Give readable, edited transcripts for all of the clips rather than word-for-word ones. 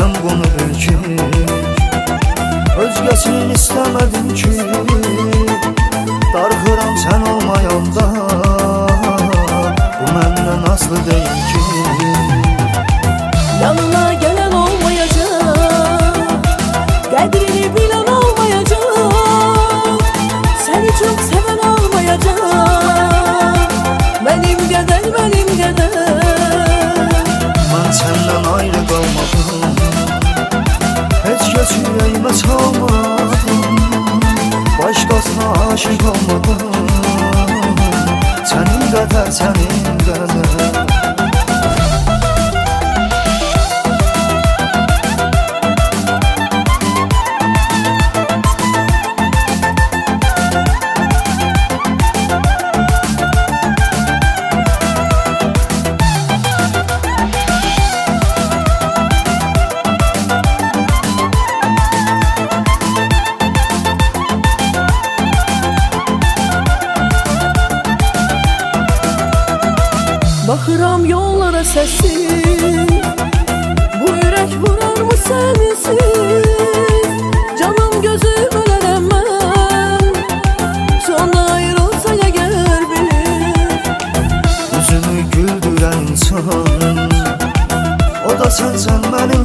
sen bunu bil ki, özgesini istemedim ki. Darxıram sen olmayanda, bu məndən aslı değil ki. Yanına gelen olmayacak, kadrini bilen olmayacak, seni çok seven olmayacak. Benim kadar, benim kadar. Mən səndən ayrı qalmadım, heç kəs ürəyimə çalmadım, başqasına aşık olmadım, sənin qədər, sənin qədər. Bakıram yollara sessiz, bu yürek vurar mı sensiz? Canım gözüm ölerem ben, sonra ayrılsa ya gel bir. Yüzümü güldüren insan, o da sen benim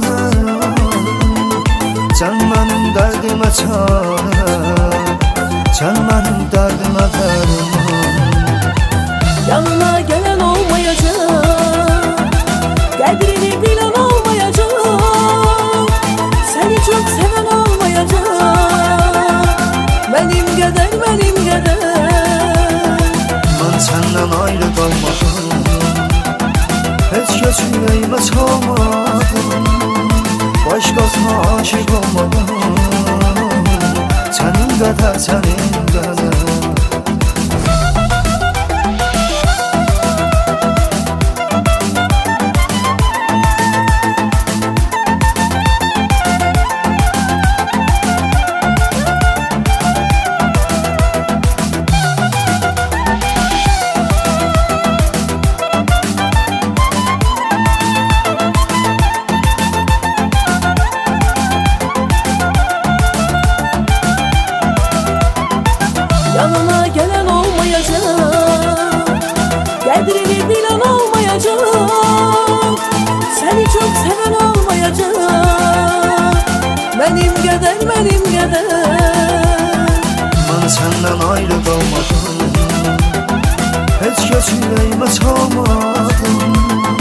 sen benim derdime çare, sen benim derdime derman. Yanına gelen olmayacak, kadrini bilen olmayacak, seni çok seven olmayacak. Benim kadar, benim kadar. Ben senden ayrı kalmadım, hiç kes yüreğime çalmadım, başkasına aşık olmadım, senin kadar, senin kadar. Yanına gelen olmayacak, kadrini bilen olmayacak, seni çok seven olmayacak. Benim kadar, benim kadar. Ben senden ayrı kalmadım, hiç kes yüreğime çalmadım,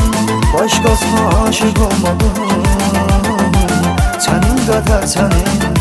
başkasına aşık olmadım, senin kadar, senin